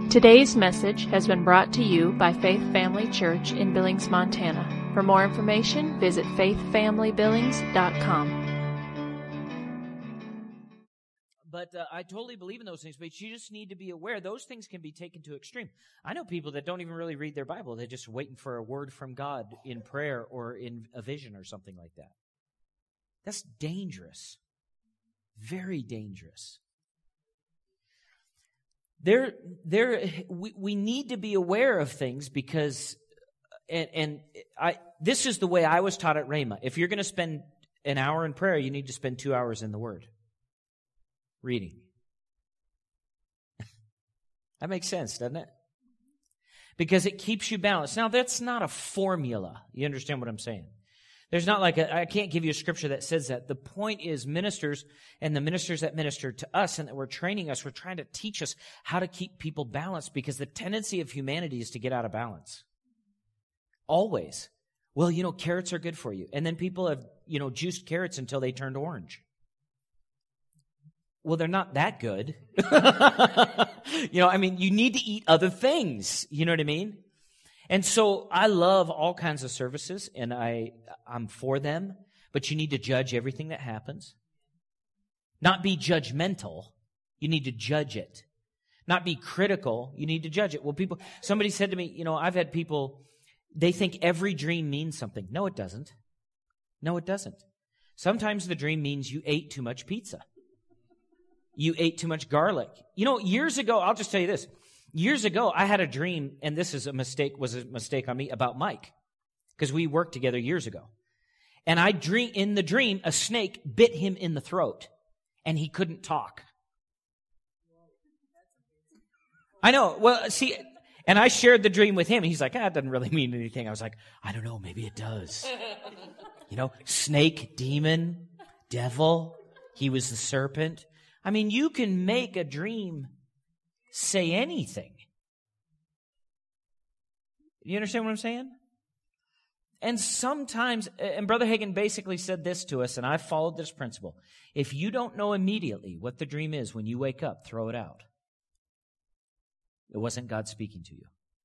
Today's message has been brought to you by Faith Family Church in Billings, Montana. For more information, visit faithfamilybillings.com. But I totally believe in those things, but you just need to be aware those things can be taken to extreme. I know people that don't even really read their Bible. They're just waiting for a word from God in prayer or in a vision or something like that. That's dangerous. Very dangerous. We need to be aware of things because, this is the way I was taught at Rhema. If you're going to spend an hour in prayer, you need to spend 2 hours in the Word. Reading. That makes sense, doesn't it? Because it keeps you balanced. Now, that's not a formula. You understand what I'm saying? There's not like I can't give you a scripture that says that. The point is ministers and the ministers that minister to us and that we're training us, we're trying to teach us how to keep people balanced because the tendency of humanity is to get out of balance. Always. Well, carrots are good for you. And then people have, juiced carrots until they turned orange. Well, they're not that good. You need to eat other things. You know what I mean? And so I love all kinds of services, and I'm for them, but you need to judge everything that happens. Not be judgmental. You need to judge it. Not be critical. You need to judge it. Well, somebody said to me, I've had people, they think every dream means something. No, it doesn't. No, it doesn't. Sometimes the dream means you ate too much pizza. You ate too much garlic. Years ago, I'll just tell you this. Years ago, I had a dream, and this was a mistake on me, about Mike. Because we worked together years ago. And in the dream, a snake bit him in the throat. And he couldn't talk. I know. Well, see, and I shared the dream with him. And he's like, it doesn't really mean anything. I was like, I don't know, maybe it does. Snake, demon, devil. He was the serpent. You can make a dream say anything. You understand what I'm saying? And sometimes, and Brother Hagin basically said this to us, and I've followed this principle. If you don't know immediately what the dream is when you wake up, throw it out. It wasn't God speaking to you.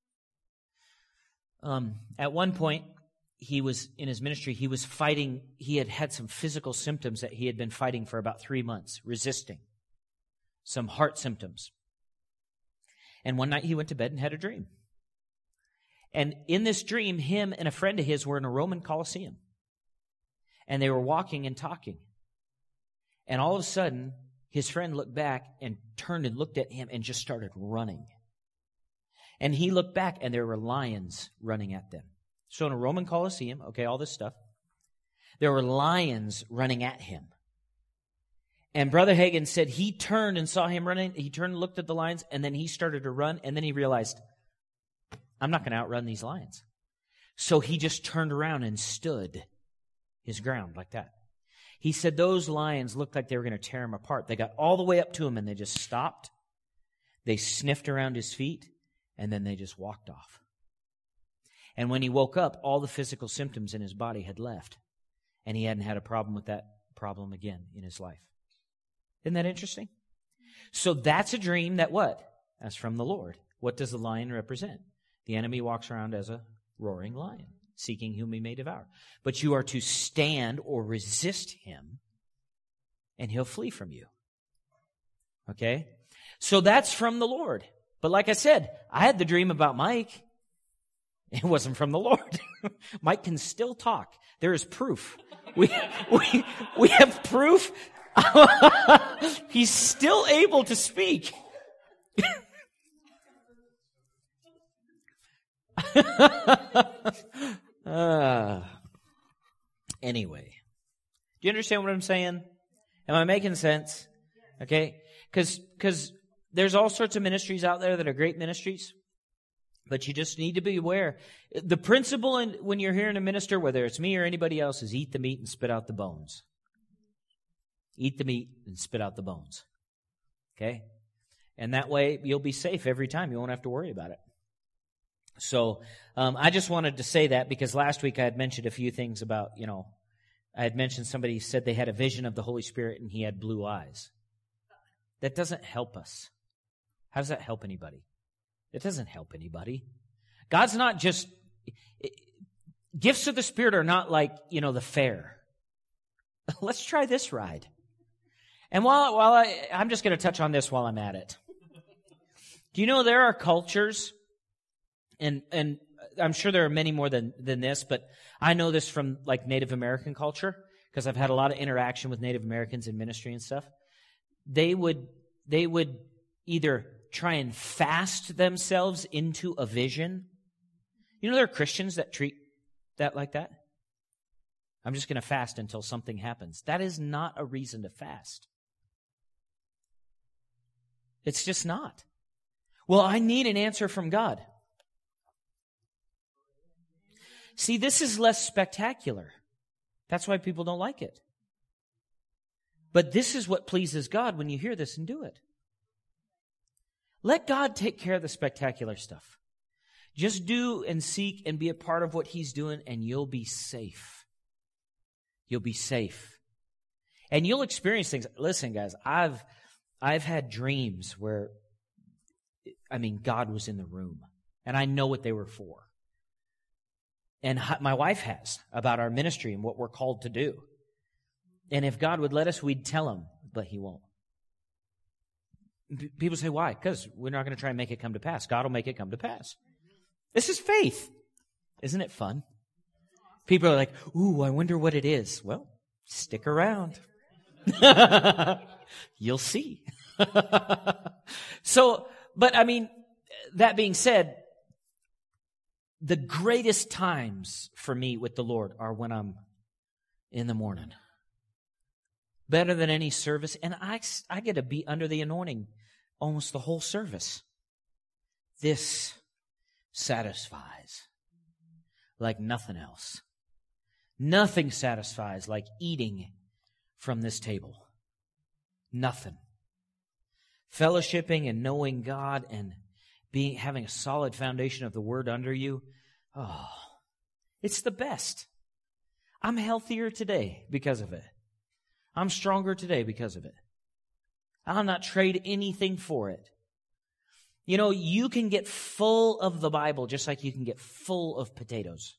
At one point, he was in his ministry, he was fighting, he had some physical symptoms that he had been fighting for about 3 months, resisting. Some heart symptoms. And one night he went to bed and had a dream. And in this dream, him and a friend of his were in a Roman Colosseum. And they were walking and talking. And all of a sudden, his friend looked back and turned and looked at him and just started running. And he looked back and there were lions running at them. So in a Roman Colosseum, all this stuff, there were lions running at him. And Brother Hagin said he turned and saw him running. He turned and looked at the lions, and then he started to run, and then he realized, I'm not going to outrun these lions. So he just turned around and stood his ground like that. He said those lions looked like they were going to tear him apart. They got all the way up to him, and they just stopped. They sniffed around his feet, and then they just walked off. And when he woke up, all the physical symptoms in his body had left, and he hadn't had a problem with that problem again in his life. Isn't that interesting? So that's a dream that what? That's from the Lord. What does the lion represent? The enemy walks around as a roaring lion, seeking whom he may devour. But you are to stand or resist him, and he'll flee from you. Okay? So that's from the Lord. But like I said, I had the dream about Mike. It wasn't from the Lord. Mike can still talk. There is proof. We have proof. He's still able to speak. Anyway, do you understand what I'm saying? Am I making sense? Okay? Because there's all sorts of ministries out there that are great ministries, but you just need to be aware. The principle when you're hearing a minister, whether it's me or anybody else, is eat the meat and spit out the bones. Eat the meat and spit out the bones. Okay? And that way you'll be safe every time. You won't have to worry about it. So I just wanted to say that because last week I had mentioned a few things about, I had mentioned somebody said they had a vision of the Holy Spirit and he had blue eyes. That doesn't help us. How does that help anybody? It doesn't help anybody. God's not just... Gifts of the Spirit are not like, the fair. Let's try this ride. And I'm just going to touch on this while I'm at it. Do you know there are cultures, and I'm sure there are many more than this, but I know this from like Native American culture because I've had a lot of interaction with Native Americans in ministry and stuff. They would either try and fast themselves into a vision. There are Christians that treat that like that. I'm just going to fast until something happens. That is not a reason to fast. It's just not. Well, I need an answer from God. See, this is less spectacular. That's why people don't like it. But this is what pleases God when you hear this and do it. Let God take care of the spectacular stuff. Just do and seek and be a part of what He's doing, and you'll be safe. You'll be safe. And you'll experience things. Listen, guys, I've had dreams where, God was in the room, and I know what they were for. And my wife has, about our ministry and what we're called to do. And if God would let us, we'd tell Him, but He won't. People say, why? Because we're not going to try and make it come to pass. God will make it come to pass. This is faith. Isn't it fun? People are like, ooh, I wonder what it is. Well, stick around. You'll see. That being said, the greatest times for me with the Lord are when I'm in the morning. Better than any service. And I get to be under the anointing almost the whole service. This satisfies like nothing else. Nothing satisfies like eating from this table. Nothing. Fellowshipping and knowing God and having a solid foundation of the Word under you. Oh, it's the best. I'm healthier today because of it. I'm stronger today because of it. I'll not trade anything for it. You can get full of the Bible just like you can get full of potatoes.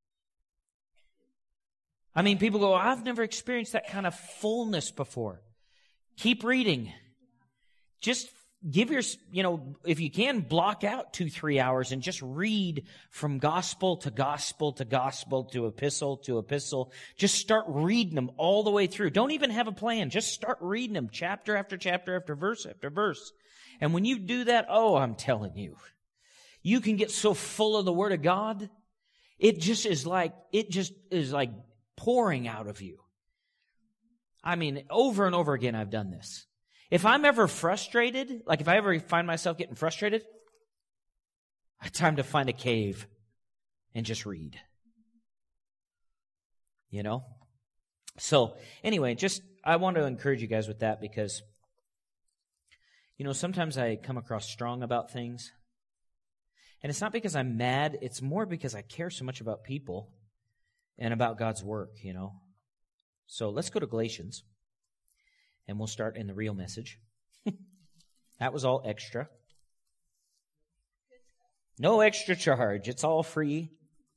People go, I've never experienced that kind of fullness before. Keep reading. Just give if you can, block out 2-3 hours and just read from gospel to gospel to gospel to epistle. Just start reading them all the way through. Don't even have a plan. Just start reading them chapter after chapter after verse after verse. And when you do that, I'm telling you, you can get so full of the Word of God, it just is like pouring out of you. Over and over again, I've done this. If I'm ever frustrated, like if I ever find myself getting frustrated, it's time to find a cave and just read. So anyway, I want to encourage you guys with that because, sometimes I come across strong about things. And it's not because I'm mad. It's more because I care so much about people and about God's work, So let's go to Galatians. And we'll start in the real message. That was all extra. No extra charge. It's all free.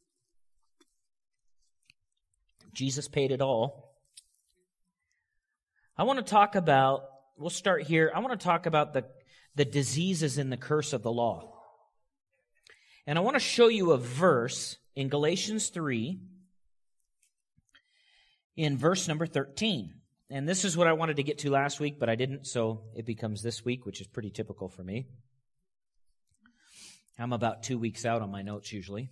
Jesus paid it all. We'll start here. I want to talk about the diseases and the curse of the law. And I want to show you a verse in Galatians 3 in verse number 13. And this is what I wanted to get to last week, but I didn't, so it becomes this week, which is pretty typical for me. I'm about 2 weeks out on my notes usually,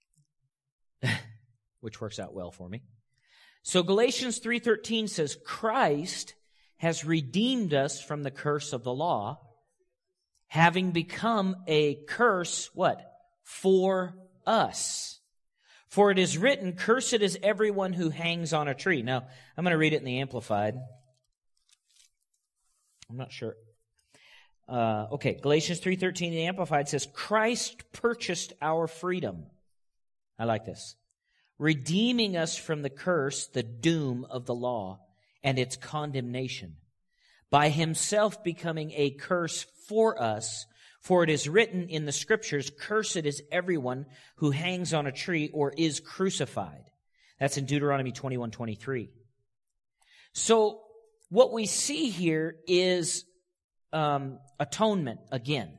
which works out well for me. So Galatians 3:13 says, Christ has redeemed us from the curse of the law, having become a curse, what? For us. For it is written, cursed is everyone who hangs on a tree. Now, I'm going to read it in the Amplified. I'm not sure. Galatians 3:13 in the Amplified says, Christ purchased our freedom. I like this. Redeeming us from the curse, the doom of the law, and its condemnation, by Himself becoming a curse for us. For it is written in the Scriptures, cursed is everyone who hangs on a tree or is crucified. That's in Deuteronomy 21:23. So what we see here is atonement again.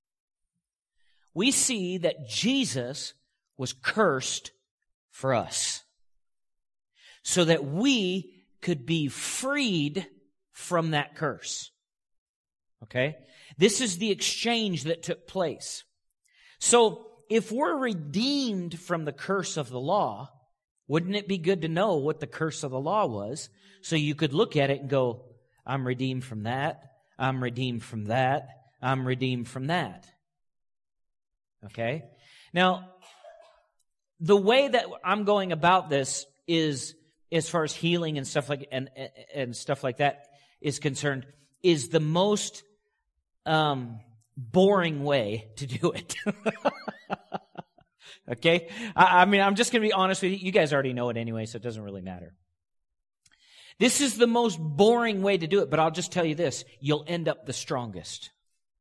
We see that Jesus was cursed for us so that we could be freed from that curse. Okay? This is the exchange that took place. So if we're redeemed from the curse of the law, wouldn't it be good to know what the curse of the law was so you could look at it and go, I'm redeemed from that, I'm redeemed from that, I'm redeemed from that. Okay? Now, the way that I'm going about this is, as far as healing and stuff like and stuff like that is concerned, is the most boring way to do it. Okay? I mean, I'm just going to be honest with you. You guys already know it anyway, so it doesn't really matter. This is the most boring way to do it, but I'll just tell you this. You'll end up the strongest.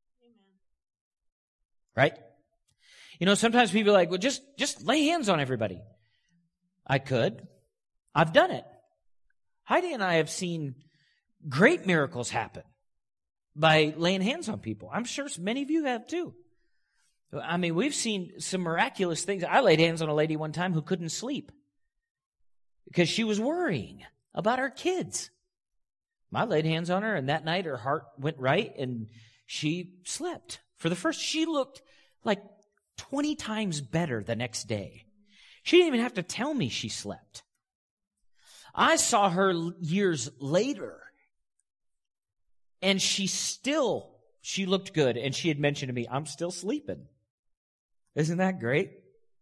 Right? You know, sometimes people are like, well, just lay hands on everybody. I could. I've done it. Heidi and I have seen great miracles happen by laying hands on people. I'm sure many of you have too. I mean, we've seen some miraculous things. I laid hands on a lady one time who couldn't sleep because she was worrying about her kids. I laid hands on her, and that night her heart went right, and she slept. She looked like 20 times better the next day. She didn't even have to tell me she slept. I saw her years later, and she looked good, and she had mentioned to me, I'm still sleeping. Isn't that great?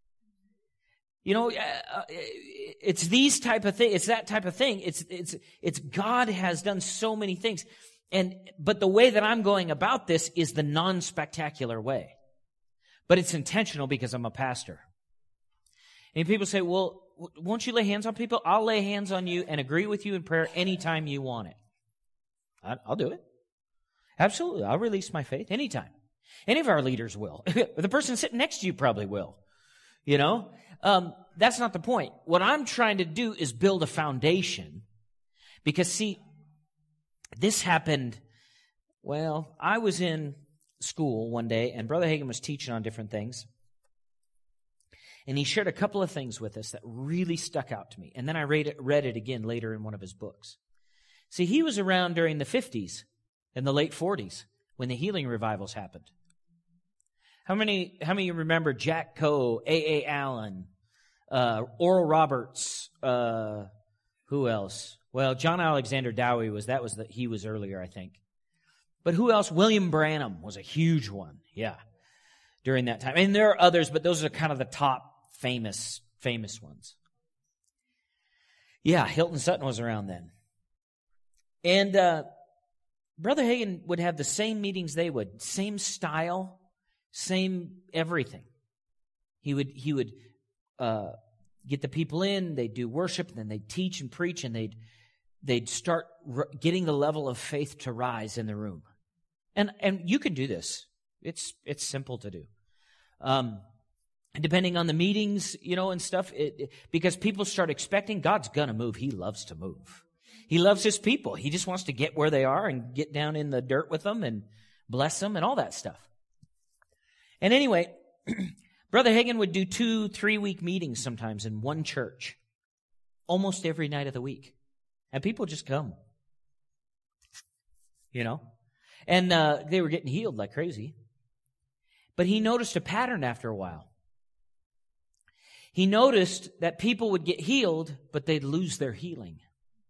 You know, it's these type of things. It's that type of thing. It's God has done so many things. But the way that I'm going about this is the non-spectacular way. But it's intentional because I'm a pastor. And people say, well, won't you lay hands on people? I'll lay hands on you and agree with you in prayer anytime you want it. I'll do it. Absolutely. I'll release my faith anytime. Any of our leaders will. The person sitting next to you probably will. You know? That's not the point. What I'm trying to do is build a foundation. Because, see, this happened, well, I was in school one day, and Brother Hagin was teaching on different things. And he shared a couple of things with us that really stuck out to me. And then I read it again later in one of his books. See, he was around during the 50s and the late 40s when the healing revivals happened. How many of you remember Jack Coe, A.A. Allen, Oral Roberts, who else? Well, John Alexander Dowie he was earlier, I think. But who else? William Branham was a huge one, yeah, during that time. And there are others, but those are kind of the top famous ones. Yeah, Hilton Sutton was around then. And Brother Hagin would have the same meetings they would, same style, same everything. He would get the people in, they'd do worship, and then they'd teach and preach, and they'd start getting the level of faith to rise in the room. And you can do this. It's simple to do. Depending on the meetings, you know, and stuff, because people start expecting God's going to move. He loves to move. He loves His people. He just wants to get where they are and get down in the dirt with them and bless them and all that stuff. And anyway, Brother Hagin would do 2-3 week meetings sometimes in one church, almost every night of the week. And people just come, you know. And they were getting healed like crazy. But he noticed a pattern after a while. He noticed that people would get healed, but they'd lose their healing.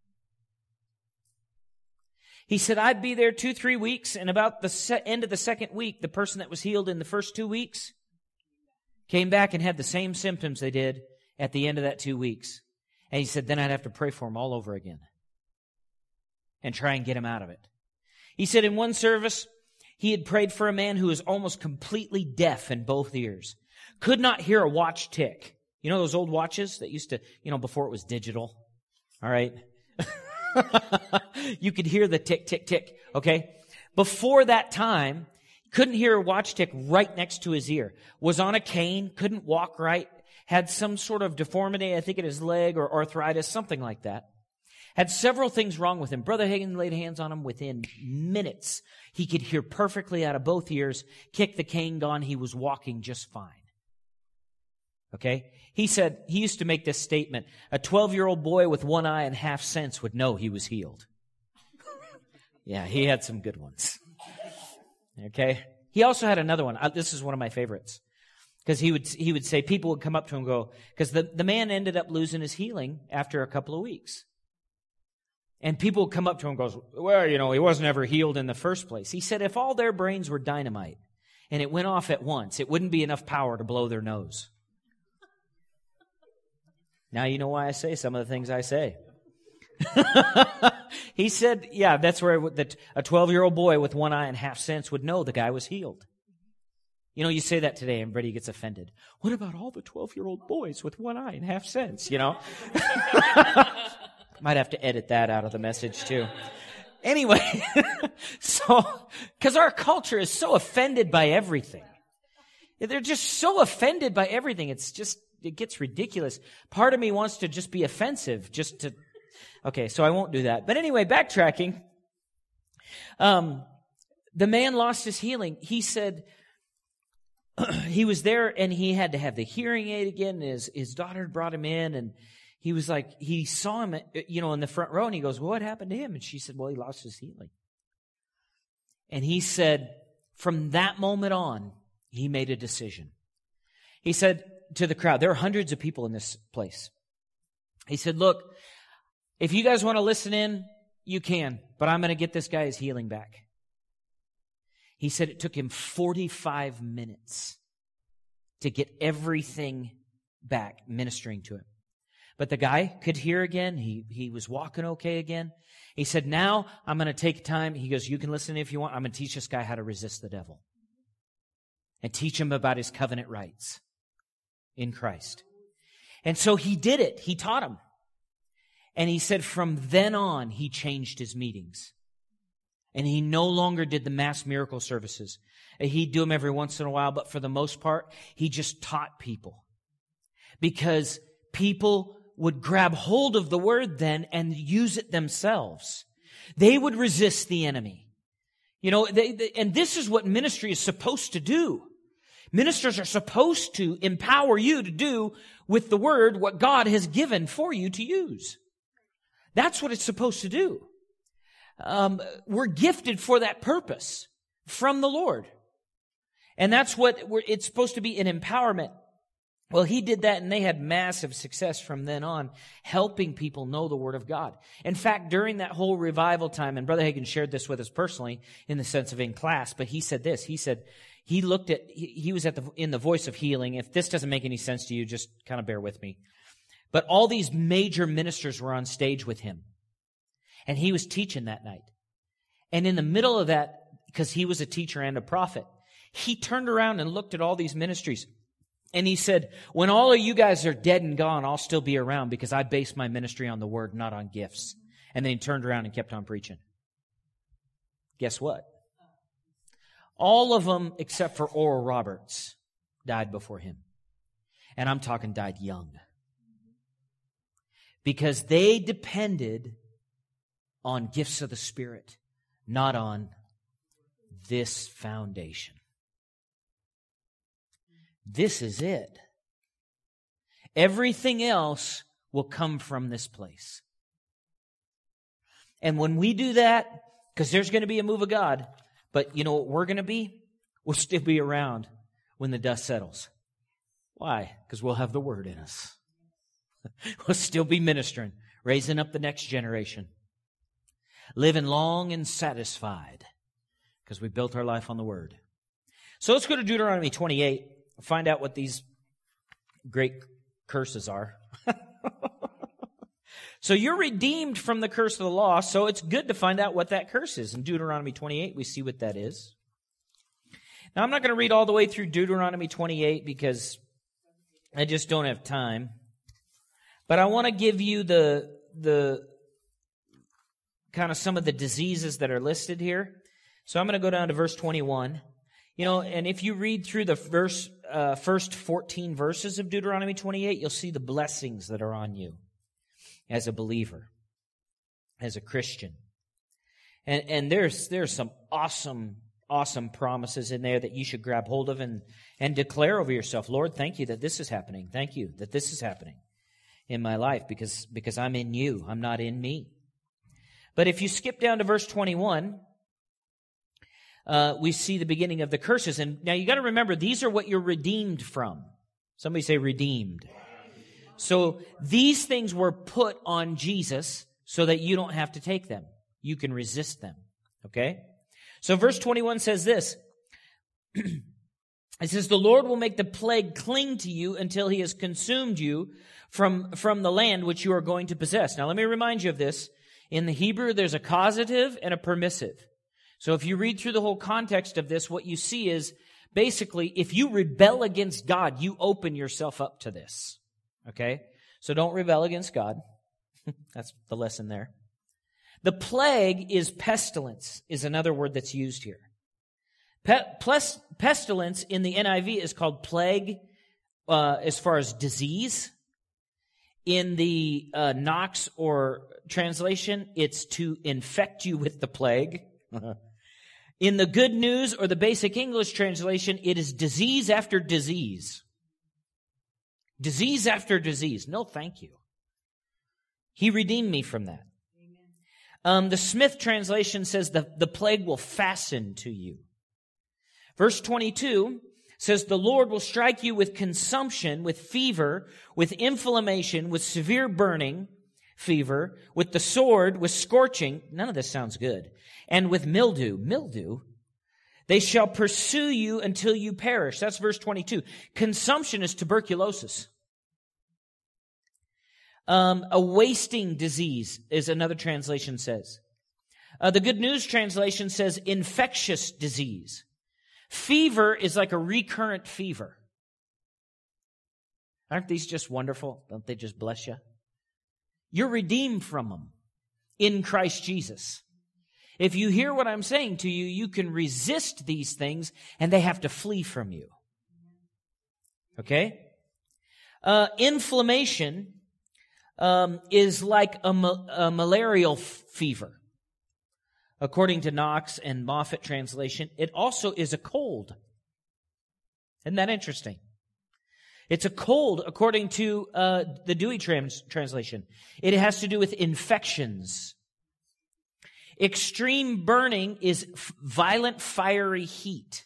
He said, I'd be there 2-3 weeks, and about the end of the second week, the person that was healed in the first 2 weeks came back and had the same symptoms they did at the end of that 2 weeks. And he said, then I'd have to pray for them all over again and try and get them out of it. He said in one service, he had prayed for a man who was almost completely deaf in both ears, could not hear a watch tick. You know those old watches that used to, you know, before it was digital? All right. You could hear the tick, tick, tick, okay? Before that time, Couldn't hear a watch tick right next to his ear. Was on a cane, couldn't walk right, had some sort of deformity, I think in his leg or arthritis, something like that. Had several things wrong with him. Brother Hagin laid hands on him within minutes. He could hear perfectly out of both ears, kicked the cane, gone. He was walking just fine. Okay? He said, he used to make this statement, a 12-year-old boy with one eye and half sense would know he was healed. Yeah, he had some good ones. Okay? He also had another one. This is one of my favorites. Because he would say, people would come up to him and go, because the man ended up losing his healing after a couple of weeks. And people would come up to him and goes, well, he wasn't ever healed in the first place. He said if all their brains were dynamite and it went off at once, it wouldn't be enough power to blow their nose. Now you know why I say some of the things I say. He said, yeah, that's where a 12-year-old boy with one eye and half sense would know the guy was healed. You say that today, everybody gets offended. What about all the 12-year-old boys with one eye and half sense, Might have to edit that out of the message too. Anyway, because our culture is so offended by everything. They're just so offended by everything. It gets ridiculous. Part of me wants to just be offensive, okay, so I won't do that. But anyway, backtracking. The man lost his healing. He said he was there and he had to have the hearing aid again. His daughter brought him in and he was like, he saw him, in the front row and he goes, well, what happened to him? And she said, well, he lost his healing. And he said, from that moment on, he made a decision. He said to the crowd, there are hundreds of people in this place. He said, look, if you guys want to listen in, you can, but I'm going to get this guy his healing back. He said it took him 45 minutes to get everything back, ministering to him. But the guy could hear again. He was walking okay again. He said, now I'm going to take time. He goes, you can listen if you want. I'm going to teach this guy how to resist the devil and teach him about his covenant rights in Christ. And so he did it. He taught him. And he said from then on, he changed his meetings. And he no longer did the mass miracle services. He'd do them every once in a while, but for the most part, he just taught people. Because people would grab hold of the word then and use it themselves. They would resist the enemy. And this is what ministry is supposed to do. Ministers are supposed to empower you to do with the word what God has given for you to use. That's what it's supposed to do. We're gifted for that purpose from the Lord. And that's what it's supposed to be, an empowerment. Well, he did that and they had massive success from then on, helping people know the Word of God. In fact, during that whole revival time, and Brother Hagin shared this with us personally in the sense of in class, but he said this, he said, he was in the Voice of Healing. If this doesn't make any sense to you, just kind of bear with me. But all these major ministers were on stage with him. And he was teaching that night. And in the middle of that, because he was a teacher and a prophet, he turned around and looked at all these ministries. And he said, when all of you guys are dead and gone, I'll still be around because I base my ministry on the word, not on gifts. And then he turned around and kept on preaching. Guess what? All of them, except for Oral Roberts, died before him. And I'm talking died young. Because they depended on gifts of the Spirit, not on this foundation. This is it. Everything else will come from this place. And when we do that, because there's going to be a move of God, but you know what we're going to be? We'll still be around when the dust settles. Why? Because we'll have the Word in us. We'll still be ministering, raising up the next generation, living long and satisfied because we built our life on the Word. So let's go to Deuteronomy 28. Find out what these great curses are. So you're redeemed from the curse of the law, so it's good to find out what that curse is. In Deuteronomy 28, we see what that is. Now, I'm not going to read all the way through Deuteronomy 28 because I just don't have time. But I want to give you the kind of some of the diseases that are listed here. So I'm going to go down to verse 21. You know, and if you read through the first 14 verses of Deuteronomy 28, you'll see the blessings that are on you as a believer, as a Christian. And there's some awesome promises in there that you should grab hold of and declare over yourself, Lord, thank you that this is happening. Thank you that this is happening in my life because I'm in you. I'm not in me. But if you skip down to verse 21, we see the beginning of the curses. And now you got to remember, these are what you're redeemed from. Somebody say redeemed. So these things were put on Jesus so that you don't have to take them. You can resist them. Okay? So verse 21 says this. It says, the Lord will make the plague cling to you until he has consumed you from the land which you are going to possess. Now let me remind you of this. In the Hebrew, there's a causative and a permissive. So if you read through the whole context of this, what you see is basically, if you rebel against God, you open yourself up to this. Okay? So don't rebel against God. That's the lesson there. The plague is pestilence, is another word that's used here. Pestilence in the NIV is called plague as far as disease. In the Knox or translation, it's to infect you with the plague. In the Good News or the Basic English translation, it is disease after disease. Disease after disease. No, thank you. He redeemed me from that. The Smith translation says the plague will fasten to you. Verse 22 says, the Lord will strike you with consumption, with fever, with inflammation, with severe burning, fever, with the sword, with scorching. None of this sounds good. And with mildew. Mildew. They shall pursue you until you perish. That's verse 22. Consumption is tuberculosis. A wasting disease is another translation says. The Good News translation says infectious disease. Fever is like a recurrent fever. Aren't these just wonderful? Don't they just bless you? You're redeemed from them in Christ Jesus. If you hear what I'm saying to you, you can resist these things and they have to flee from you. Okay? Inflammation is like a malarial fever. According to Knox and Moffat translation, it also is a cold. Isn't that interesting? It's a cold according to the Dewey translation. It has to do with infections. Extreme burning is violent fiery heat.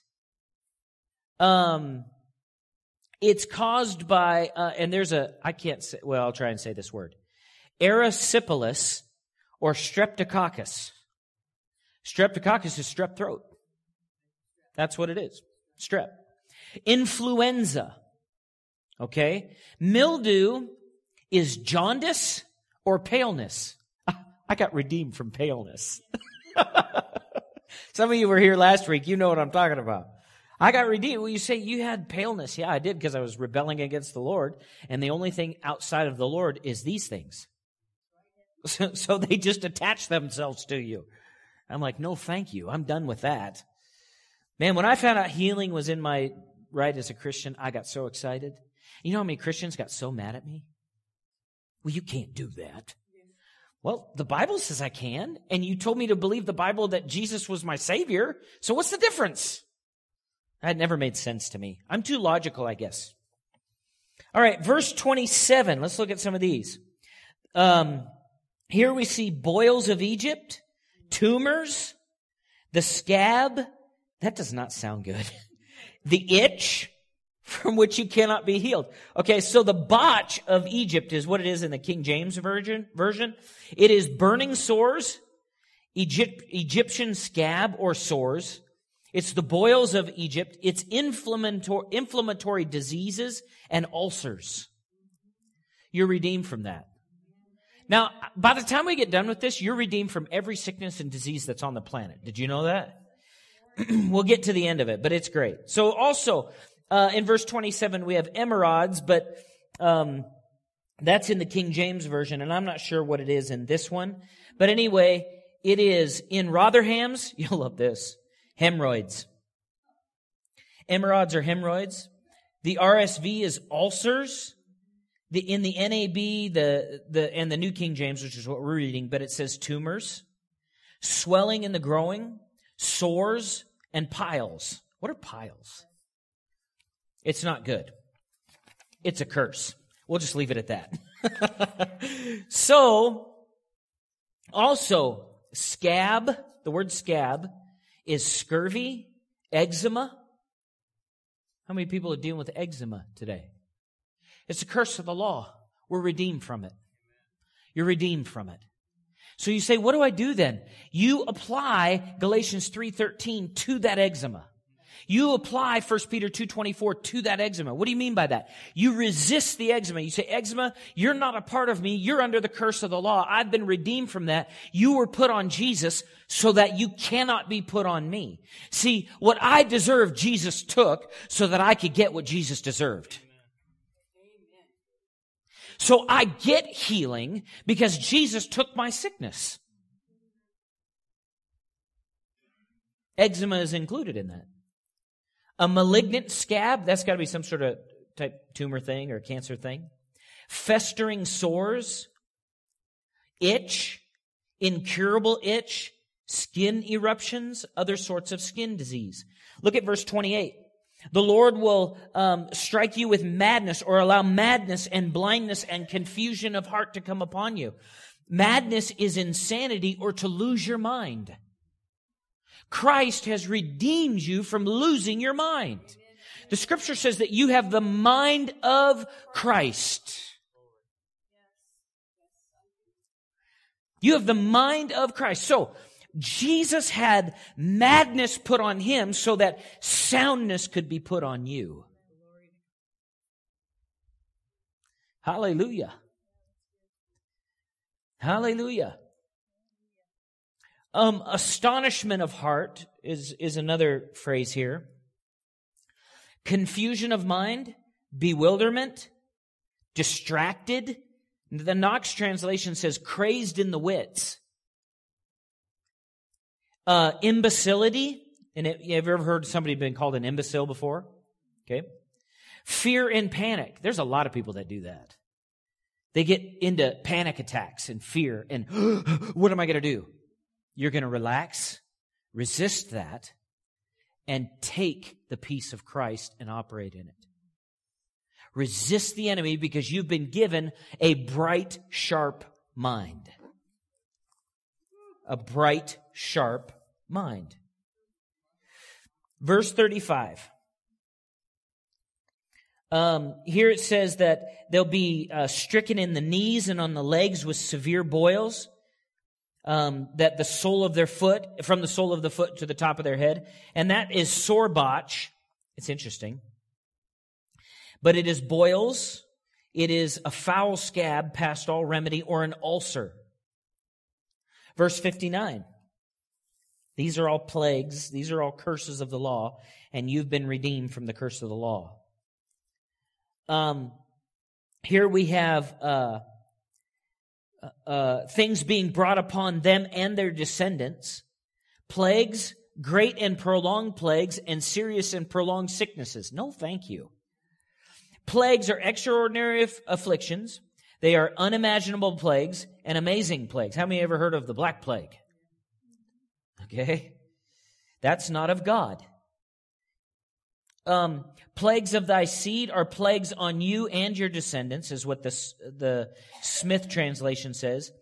It's caused by, and there's I'll try and say this word. Erysipelas or streptococcus. Streptococcus is strep throat. That's what it is. Strep. Influenza. Okay? Mildew is jaundice or paleness. I got redeemed from paleness. Some of you were here last week. You know what I'm talking about. I got redeemed. Well, you say you had paleness. Yeah, I did because I was rebelling against the Lord. And the only thing outside of the Lord is these things. So they just attach themselves to you. I'm like, no, thank you. I'm done with that. Man, when I found out healing was in my right as a Christian, I got so excited. You know how many Christians got so mad at me? Well, you can't do that. Well, the Bible says I can, and you told me to believe the Bible that Jesus was my Savior, so what's the difference? That never made sense to me. I'm too logical, I guess. All right, verse 27. Let's look at some of these. Here we see boils of Egypt, tumors, the scab. That does not sound good. The itch from which you cannot be healed. Okay, so the botch of Egypt is what it is in the King James version. It is burning sores, Egyptian scab or sores. It's the boils of Egypt. It's inflammatory diseases and ulcers. You're redeemed from that. Now, by the time we get done with this, you're redeemed from every sickness and disease that's on the planet. Did you know that? We'll get to the end of it, but it's great. So also, in verse 27, we have emerods, but that's in the King James Version, and I'm not sure what it is in this one. But anyway, it is in Rotherham's, you'll love this, hemorrhoids. Emerods or hemorrhoids. The RSV is ulcers. In the NAB, and the New King James, which is what we're reading, but it says tumors, swelling in the growing, sores, and piles. What are piles? It's not good. It's a curse. We'll just leave it at that. So, also, scab, the word scab, is scurvy, eczema. How many people are dealing with eczema today? It's a curse of the law. We're redeemed from it. You're redeemed from it. So you say, what do I do then? You apply Galatians 3:13 to that eczema. You apply 1 Peter 2:24 to that eczema. What do you mean by that? You resist the eczema. You say, eczema, you're not a part of me. You're under the curse of the law. I've been redeemed from that. You were put on Jesus so that you cannot be put on me. See, what I deserve, Jesus took so that I could get what Jesus deserved. So I get healing because Jesus took my sickness. Eczema is included in that. A malignant scab, that's got to be some sort of type tumor thing or cancer thing. Festering sores, itch, incurable itch, skin eruptions, other sorts of skin disease. Look at verse 28. The Lord will strike you with madness or allow madness and blindness and confusion of heart to come upon you. Madness is insanity or to lose your mind. Christ has redeemed you from losing your mind. The scripture says that you have the mind of Christ. You have the mind of Christ. So, Jesus had madness put on him so that soundness could be put on you. Hallelujah. Hallelujah. Astonishment of heart is another phrase here. Confusion of mind, bewilderment, distracted. The Knox translation says crazed in the wits. Imbecility. And have you ever heard somebody been called an imbecile before? Okay. Fear and panic. There's a lot of people that do that. They get into panic attacks and fear and what am I going to do? You're going to relax, resist that, and take the peace of Christ and operate in it. Resist the enemy because you've been given a bright, sharp mind. A bright, sharp mind. Verse 35. Here it says that they'll be stricken in the knees and on the legs with severe boils. That the sole of their foot, from the sole of the foot to the top of their head. And that is sore botch. It's interesting. But it is boils. It is a foul scab past all remedy or an ulcer. Verse 59. These are all plagues. These are all curses of the law. And you've been redeemed from the curse of the law. Here we have things being brought upon them and their descendants. Plagues, great and prolonged plagues, and serious and prolonged sicknesses. No, thank you. Plagues are extraordinary afflictions. They are unimaginable plagues and amazing plagues. How many ever heard of the Black Plague? Okay. That's not of God. Plagues of thy seed are plagues on you and your descendants, is what the Smith translation says.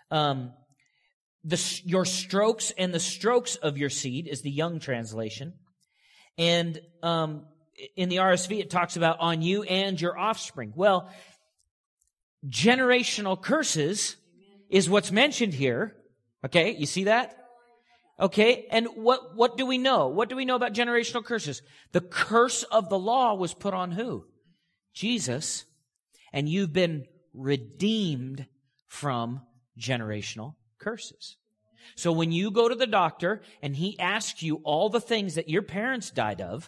Your strokes and the strokes of your seed is the Young translation. And in the RSV, it talks about on you and your offspring. Well, generational curses is what's mentioned here. Okay, you see that? Okay, and what do we know? What do we know about generational curses? The curse of the law was put on who? Jesus. And you've been redeemed from generational curses. So when you go to the doctor and he asks you all the things that your parents died of,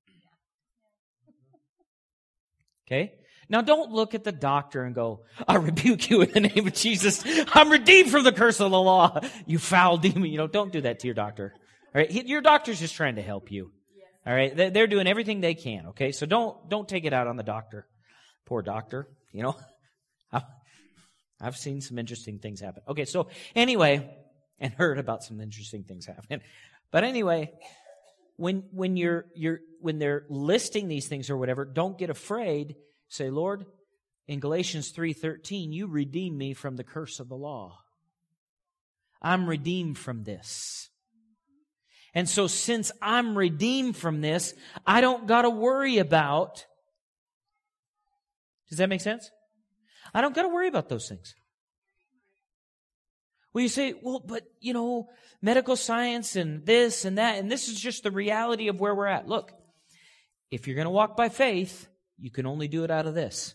okay? Now don't look at the doctor and go, I rebuke you in the name of Jesus. I'm redeemed from the curse of the law. You foul demon. Don't do that to your doctor. All right? Your doctor's just trying to help you. All right? They're doing everything they can, okay? So don't take it out on the doctor. Poor doctor, you know. I've seen some interesting things happen. Okay, so anyway, and heard about some interesting things happening. But anyway, when they're listing these things or whatever, don't get afraid. Say, Lord, in Galatians 3:13, you redeem me from the curse of the law. I'm redeemed from this. And so since I'm redeemed from this, I don't got to worry about. Does that make sense? I don't got to worry about those things. Well, you say, well, but, you know, medical science and this and that, and this is just the reality of where we're at. Look, if you're going to walk by faith, you can only do it out of this.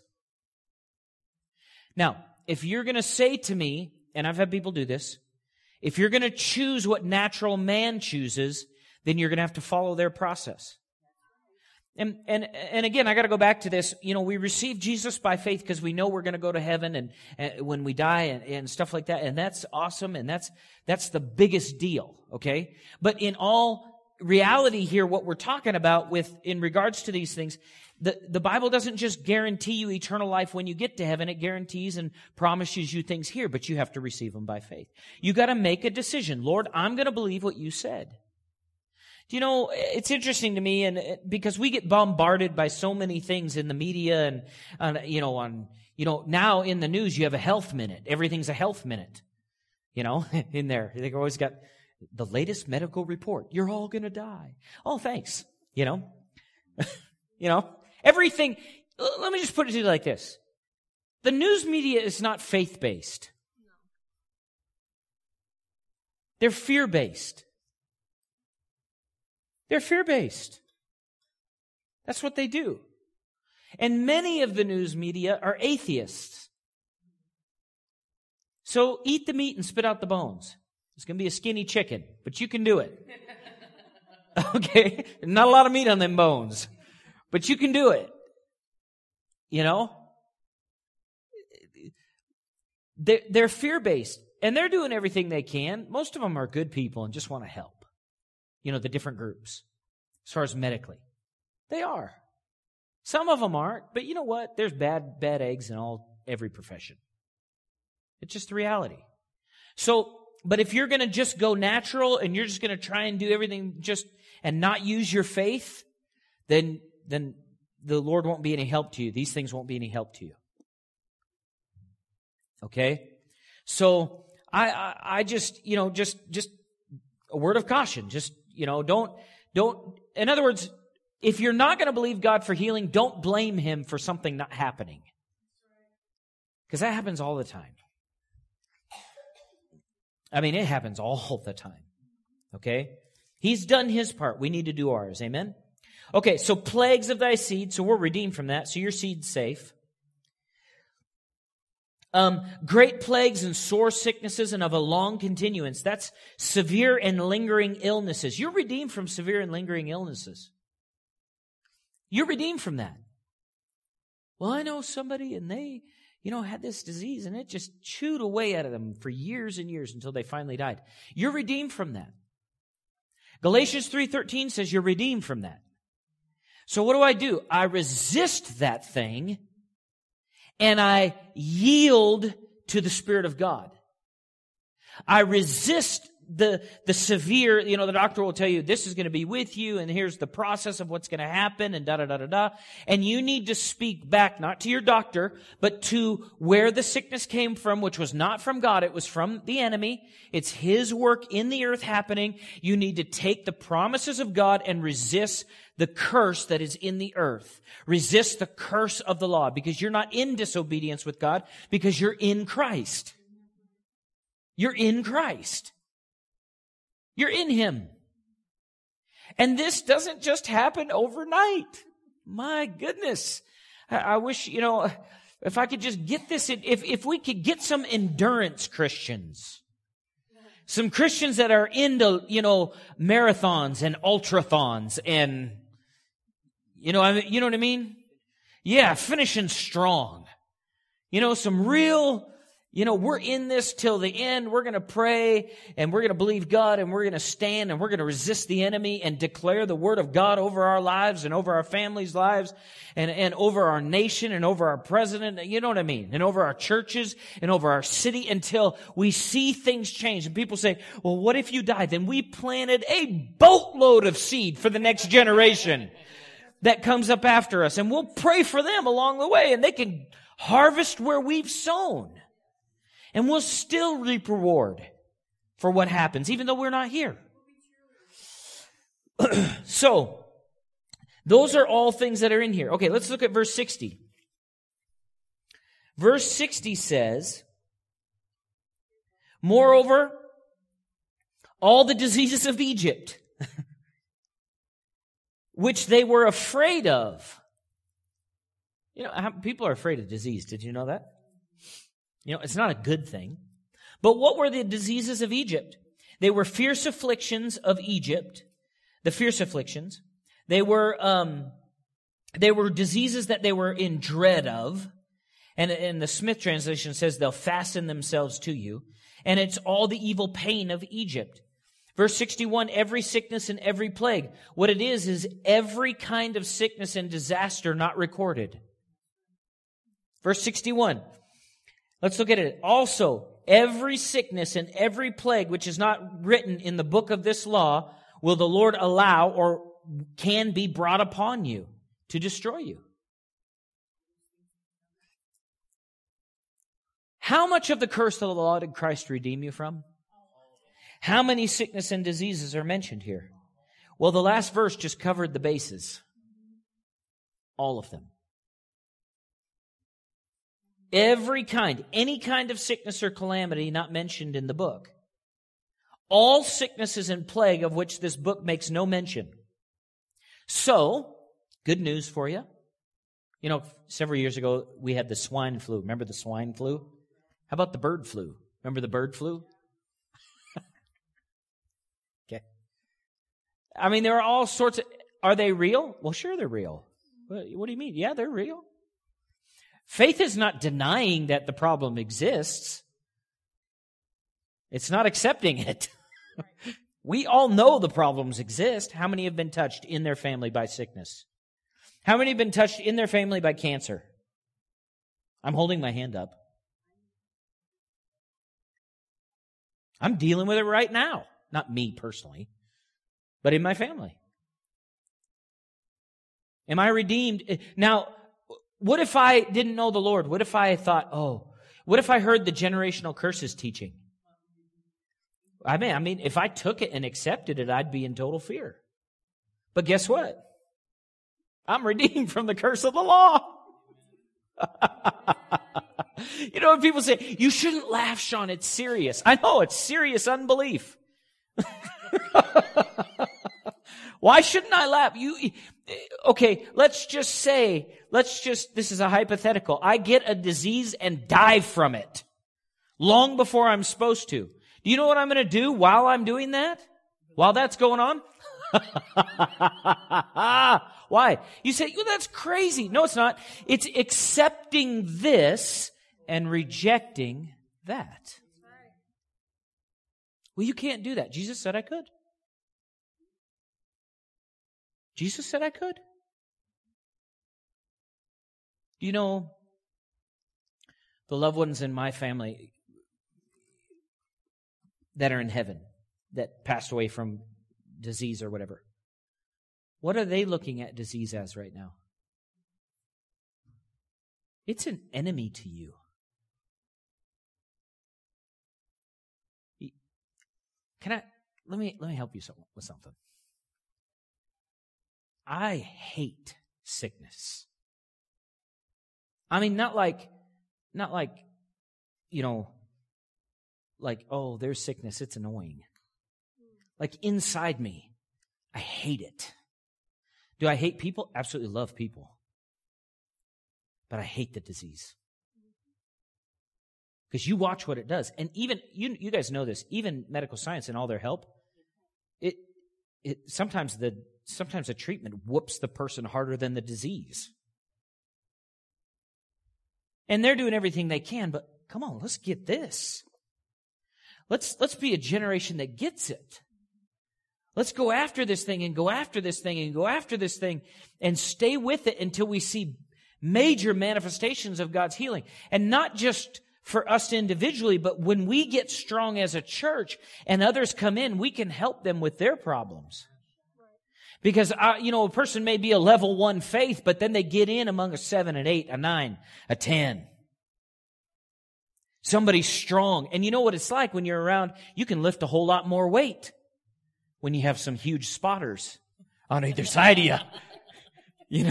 Now, if you're going to say to me, and I've had people do this, if you're going to choose what natural man chooses, then you're going to have to follow their process. And again, I got to go back to this. You know, we receive Jesus by faith because we know we're going to go to heaven and when we die and stuff like that. And that's awesome. And that's the biggest deal. Okay. But in all reality here, what we're talking about in regards to these things, the Bible doesn't just guarantee you eternal life when you get to heaven. It guarantees and promises you things here, but you have to receive them by faith. You got to make a decision. Lord, I'm going to believe what you said. Do you know, it's interesting to me, and because we get bombarded by so many things in the media and now in the news you have a health minute. Everything's a health minute. You know, in there they've always got the latest medical report. You're all going to die. Oh, thanks. You know, you know everything. Let me just put it to you like this: the news media is not faith-based. They're fear-based. They're fear-based. That's what they do. And many of the news media are atheists. So eat the meat and spit out the bones. It's going to be a skinny chicken, but you can do it. Okay? Not a lot of meat on them bones, but you can do it. You know? They're fear-based, and they're doing everything they can. Most of them are good people and just want to help. You know, the different groups, as far as medically. They are. Some of them aren't, but you know what? There's bad eggs in every profession. It's just the reality. So, but if you're going to just go natural and you're just going to try and do everything and not use your faith, then the Lord won't be any help to you. These things won't be any help to you. Okay? So, I just, you know, just a word of caution. Just, you know, don't, in other words, if you're not going to believe God for healing, don't blame Him for something not happening. Because that happens all the time. I mean, it happens all the time. Okay? He's done His part. We need to do ours. Amen? Okay, so plagues of thy seed. So we're redeemed from that. So your seed's safe. Great plagues and sore sicknesses and of a long continuance. That's severe and lingering illnesses. You're redeemed from severe and lingering illnesses. You're redeemed from that. Well, I know somebody and they, you know, had this disease and it just chewed away at them for years and years until they finally died. You're redeemed from that. Galatians 3:13 says you're redeemed from that. So what do? I resist that thing. And I yield to the Spirit of God. I resist the severe, you know, the doctor will tell you this is going to be with you and here's the process of what's going to happen and da-da-da-da-da. And you need to speak back, not to your doctor, but to where the sickness came from, which was not from God. It was from the enemy. It's His work in the earth happening. You need to take the promises of God and resist the curse that is in the earth. Resist the curse of the law because you're not in disobedience with God because you're in Christ. You're in Christ. You're in Him. And this doesn't just happen overnight. My goodness. I wish, you know, if I could just get this, if we could get some endurance Christians. Some Christians that are into, you know, marathons and ultrathons and, you know what I mean? Yeah, finishing strong. You know, some real, We're in this till the end. We're going to pray and we're going to believe God and we're going to stand and we're going to resist the enemy and declare the word of God over our lives and over our families' lives and over our nation and over our president. You know what I mean? And over our churches and over our city until we see things change. And people say, well, what if you die? Then we planted a boatload of seed for the next generation that comes up after us. And we'll pray for them along the way and they can harvest where we've sown. And we'll still reap reward for what happens, even though we're not here. So, those are all things that are in here. Okay, let's look at verse 60. Verse 60 says, moreover, all the diseases of Egypt, which they were afraid of. People are afraid of disease. Did you know that? It's not a good thing. But what were the diseases of Egypt? They were fierce afflictions of Egypt. The fierce afflictions. They were diseases that they were in dread of. And the Smith translation says they'll fasten themselves to you. And it's all the evil pain of Egypt. Verse 61, every sickness and every plague. What it is every kind of sickness and disaster not recorded. Verse 61. Let's look at it. Also, every sickness and every plague which is not written in the book of this law will the Lord allow or can be brought upon you to destroy you. How much of the curse of the law did Christ redeem you from? How many sickness and diseases are mentioned here? Well, the last verse just covered the bases. All of them. Every kind, any kind of sickness or calamity not mentioned in the book. All sicknesses and plague of which this book makes no mention. So, good news for you. Several years ago, we had the swine flu. Remember the swine flu? How about the bird flu? Remember the bird flu? Okay. There are all sorts of... Are they real? Well, sure they're real. What do you mean? Yeah, they're real. Faith is not denying that the problem exists. It's not accepting it. We all know the problems exist. How many have been touched in their family by sickness? How many have been touched in their family by cancer? I'm holding my hand up. I'm dealing with it right now. Not me personally, but in my family. Am I redeemed? Now, what if I didn't know the Lord? What if I thought, what if I heard the generational curses teaching? If I took it and accepted it, I'd be in total fear. But guess what? I'm redeemed from the curse of the law. When people say, you shouldn't laugh, Sean, it's serious. I know, it's serious unbelief. Why shouldn't I laugh? Okay, this is a hypothetical. I get a disease and die from it long before I'm supposed to. Do you know what I'm going to do while I'm doing that? While that's going on? Why? You say, that's crazy. No, it's not. It's accepting this and rejecting that. Well, you can't do that. Jesus said I could. Jesus said I could. Do you know the loved ones in my family that are in heaven, that passed away from disease or whatever? What are they looking at disease as right now? It's an enemy to you. Let me help you with something. I hate sickness. Not like, there's sickness, it's annoying. Like inside me, I hate it. Do I hate people? Absolutely love people. But I hate the disease. Because you watch what it does. And even, you guys know this, even medical science and all their help, sometimes the treatment whoops the person harder than the disease. And they're doing everything they can, but come on, let's get this. Let's be a generation that gets it. Let's go after this thing and go after this thing and go after this thing and stay with it until we see major manifestations of God's healing. And not just for us individually, but when we get strong as a church and others come in, we can help them with their problems. Because, a person may be a level 1 faith, but then they get in among a 7, an 8, a 9, a 10. Somebody's strong. And you know what it's like when you're around, you can lift a whole lot more weight when you have some huge spotters on either side of you.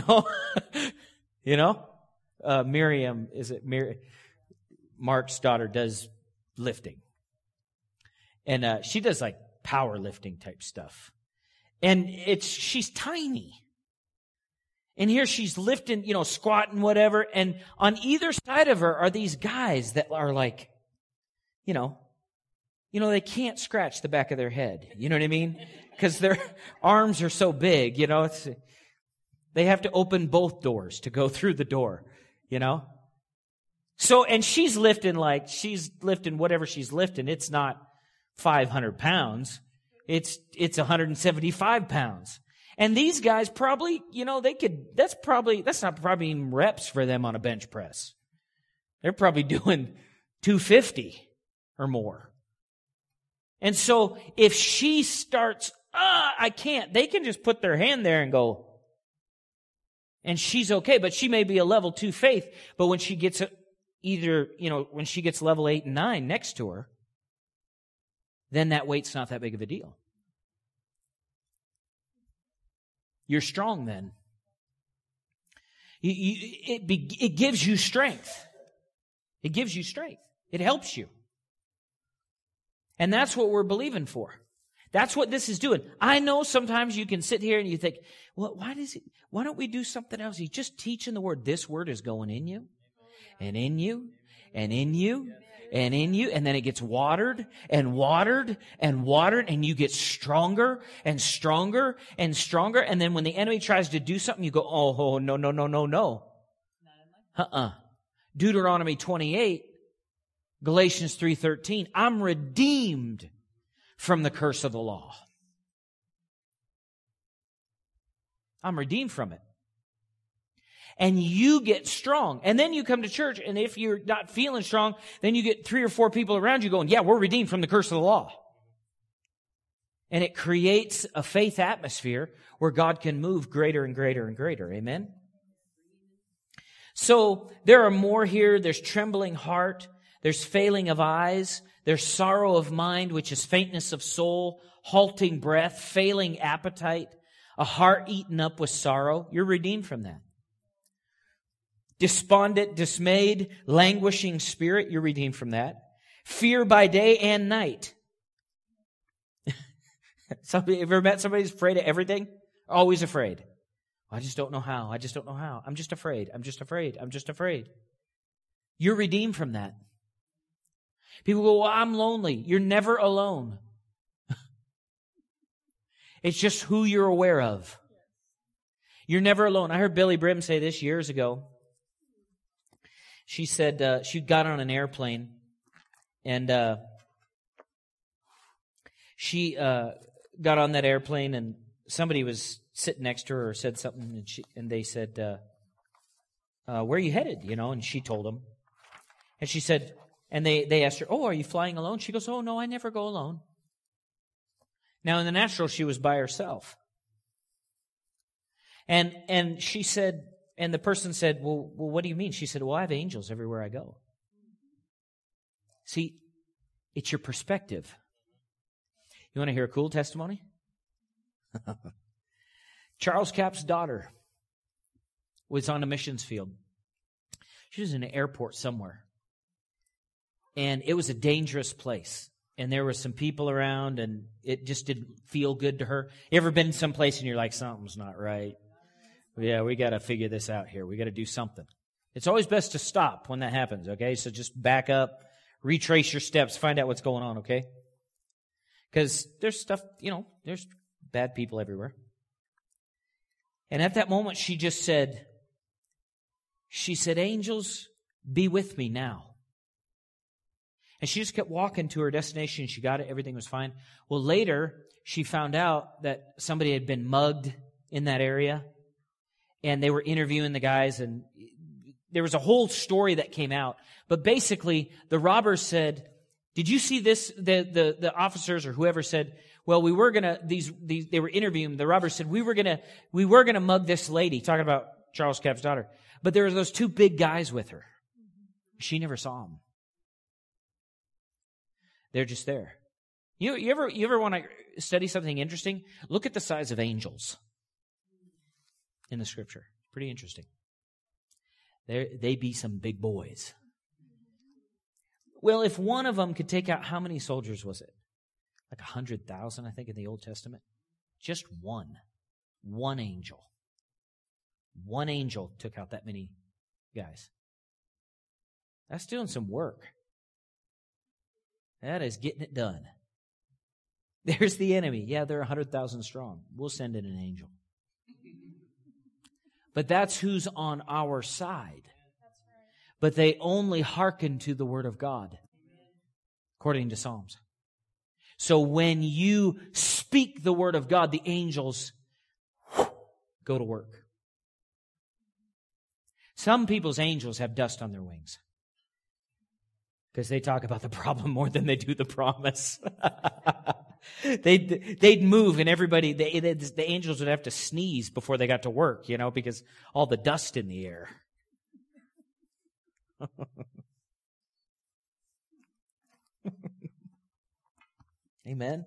Miriam, Mark's daughter does lifting. And she does like powerlifting type stuff. And she's tiny. And here she's lifting, squatting, whatever. And on either side of her are these guys that are like, they can't scratch the back of their head. You know what I mean? Because their arms are so big, they have to open both doors to go through the door, So, and she's lifting whatever she's lifting. It's not 500 pounds. It's 175 pounds. And these guys probably, that's not probably even reps for them on a bench press. They're probably doing 250 or more. And so if she starts, I can't, they can just put their hand there and go, and she's okay, but she may be a level 2 faith, but when she gets when she gets level 8 and 9 next to her, then that weight's not that big of a deal. You're strong then. It gives you strength. It gives you strength. It helps you. And that's what we're believing for. That's what this is doing. I know sometimes you can sit here and you think, well, why don't we do something else? He's just teaching the word. This word is going in you and in you and in you and in you. And then it gets watered and watered and watered, and you get stronger and stronger and stronger. And then when the enemy tries to do something, you go, oh, no. Deuteronomy 28, Galatians 3:13, I'm redeemed from the curse of the law. I'm redeemed from it. And you get strong. And then you come to church, and if you're not feeling strong, then you get 3 or 4 people around you going, yeah, we're redeemed from the curse of the law. And it creates a faith atmosphere where God can move greater and greater and greater. Amen? So there are more here. There's trembling heart. There's failing of eyes. There's sorrow of mind, which is faintness of soul, halting breath, failing appetite, a heart eaten up with sorrow. You're redeemed from that. Despondent, dismayed, languishing spirit. You're redeemed from that. Fear by day and night. Have you ever met somebody who's afraid of everything? Always afraid. I just don't know how. I just don't know how. I'm just afraid. I'm just afraid. I'm just afraid. You're redeemed from that. People go, well, I'm lonely. You're never alone. It's just who you're aware of. You're never alone. I heard Billy Brim say this years ago. She said she got on an airplane, and she got on that airplane, and somebody was sitting next to her or said something, and they said, where are you headed? And she told them. And she said, and they asked her, oh, are you flying alone? She goes, oh, no, I never go alone. Now, in the natural, she was by herself. And she said, and the person said, well, what do you mean? She said, well, I have angels everywhere I go. See, it's your perspective. You want to hear a cool testimony? Charles Capp's daughter was on a missions field. She was in an airport somewhere. And it was a dangerous place. And there were some people around, and it just didn't feel good to her. You ever been someplace and you're like, something's not right? Yeah, we got to figure this out here. We got to do something. It's always best to stop when that happens, okay? So just back up, retrace your steps, find out what's going on, okay? Because there's stuff, there's bad people everywhere. And at that moment, she said, angels, be with me now. And she just kept walking to her destination. She got it. Everything was fine. Well, later, she found out that somebody had been mugged in that area. And they were interviewing the guys. And there was a whole story that came out. But basically, the robbers said, did you see this? The officers or whoever said, well, we were going to, they were interviewing. The robbers said, we were going to mug this lady, talking about Charles Capp's daughter. But there were those two big guys with her. She never saw them. They're just there. You ever want to study something interesting? Look at the size of angels in the Scripture. Pretty interesting. They be some big boys. Well, if one of them could take out, how many soldiers was it? Like 100,000, I think, in the Old Testament. Just one. One angel. One angel took out that many guys. That's doing some work. That is getting it done. There's the enemy. Yeah, they're 100,000 strong. We'll send in an angel. But that's who's on our side. But they only hearken to the word of God, according to Psalms. So when you speak the word of God, the angels go to work. Some people's angels have dust on their wings because they talk about the problem more than they do the promise. They'd move and everybody, the angels would have to sneeze before they got to work, because all the dust in the air. Amen.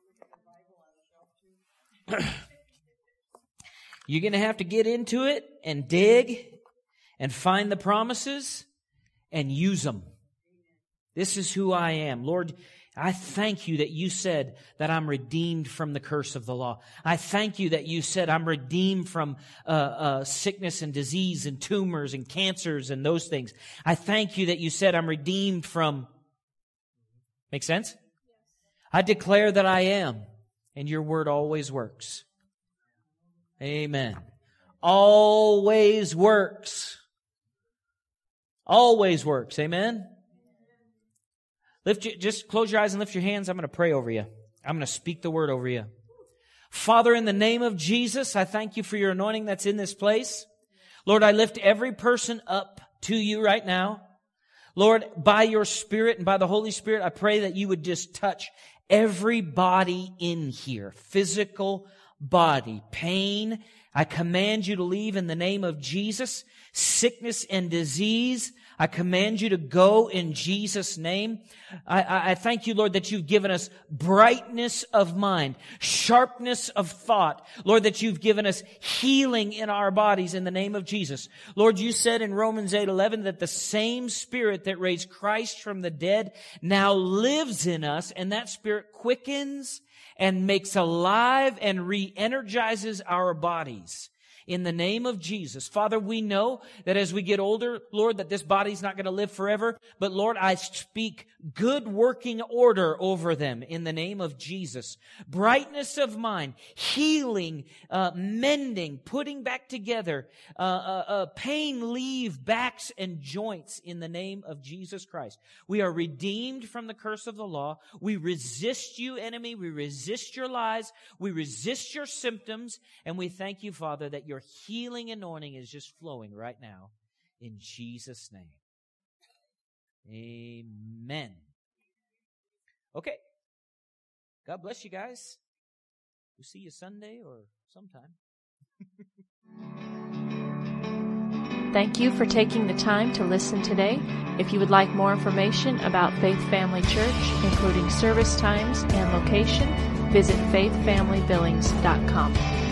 You're going to have to get into it and dig and find the promises and use them. This is who I am. Lord, I thank you that you said that I'm redeemed from the curse of the law. I thank you that you said I'm redeemed from sickness and disease and tumors and cancers and those things. I thank you that you said I'm redeemed from... Make sense? I declare that I am, and your word always works. Amen. Always works. Always works. Amen? Just close your eyes and lift your hands. I'm going to pray over you. I'm going to speak the word over you. Father, in the name of Jesus, I thank you for your anointing that's in this place. Lord, I lift every person up to you right now. Lord, by your Spirit and by the Holy Spirit, I pray that you would just touch every body in here, physical body, pain. I command you to leave in the name of Jesus. Sickness and disease, I command you to go in Jesus' name. I thank you, Lord, that you've given us brightness of mind, sharpness of thought. Lord, that you've given us healing in our bodies in the name of Jesus. Lord, you said in Romans 8:11 that the same Spirit that raised Christ from the dead now lives in us, and that Spirit quickens and makes alive and re-energizes our bodies. In the name of Jesus. Father, we know that as we get older, Lord, that this body's not going to live forever. But Lord, I speak good working order over them in the name of Jesus. Brightness of mind, healing, mending, putting back together, pain leave backs and joints in the name of Jesus Christ. We are redeemed from the curse of the law. We resist you, enemy. We resist your lies. We resist your symptoms. And we thank you, Father, that your healing anointing is just flowing right now in Jesus' name. Amen. Okay. God bless you guys. We'll see you Sunday or sometime. Thank you for taking the time to listen today. If you would like more information about Faith Family Church, including service times and location, visit faithfamilybillings.com.